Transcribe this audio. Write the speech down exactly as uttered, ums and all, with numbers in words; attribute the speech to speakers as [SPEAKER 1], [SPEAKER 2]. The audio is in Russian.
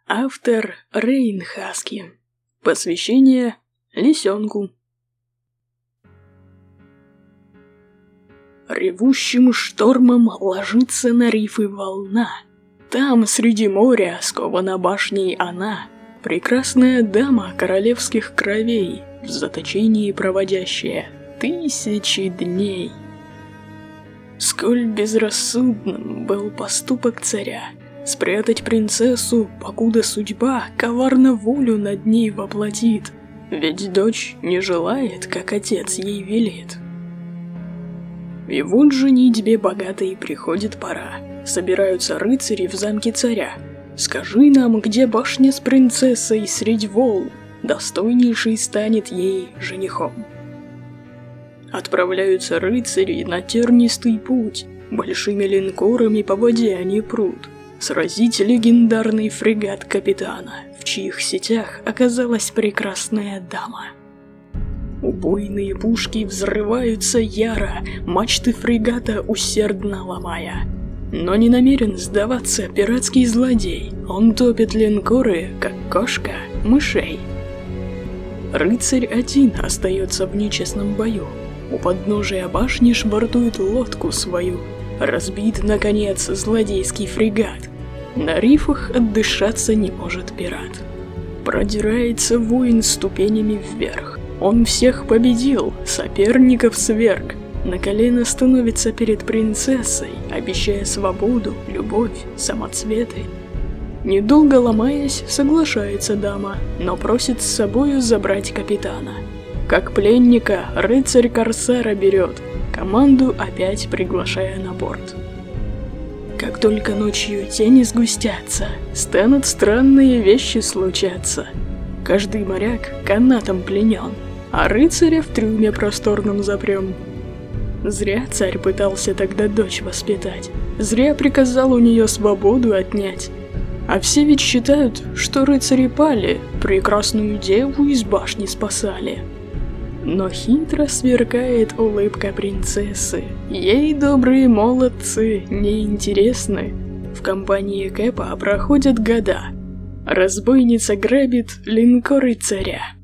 [SPEAKER 1] Автор Рейн Хаски. Посвящение лисенку. Ревущим штормом ложится на рифы волна. Там, среди моря, скована башней она, прекрасная дама королевских кровей, в заточении проводящая тысячи дней. Сколь безрассудным был поступок царя спрятать принцессу, покуда судьба коварно волю над ней воплотит, ведь дочь не желает, как отец ей велит. И вот женитьбе богатой приходит пора. Собираются рыцари в замке царя. Скажи нам, где башня с принцессой средь волн, достойнейший станет ей женихом. Отправляются рыцари на тернистый путь, большими линкорами по воде они прут, сразить легендарный фрегат капитана, в чьих сетях оказалась прекрасная дама. Убойные пушки взрываются яро, мачты фрегата усердно ломая. Но не намерен сдаваться пиратский злодей, он топит линкоры, как кошка, мышей. Рыцарь один остается в нечестном бою, у подножия башни швартует лодку свою. Разбит, наконец, злодейский фрегат. На рифах отдышаться не может пират. Продирается воин ступенями вверх. Он всех победил, соперников сверг. На колено становится перед принцессой, обещая свободу, любовь, самоцветы. Недолго ломаясь, соглашается дама, но просит с собою забрать капитана. Как пленника рыцарь корсара берет, команду опять приглашая на борт. Как только ночью тени сгустятся, станут странные вещи случаться. Каждый моряк канатом пленен, а рыцаря в трюме просторном запрем. Зря царь пытался тогда дочь воспитать, зря приказал у нее свободу отнять. А все ведь считают, что рыцари пали, прекрасную деву из башни спасали. Но хитро сверкает улыбка принцессы, ей добрые молодцы неинтересны. В компании Кэпа проходят года, разбойница грабит линкоры царя.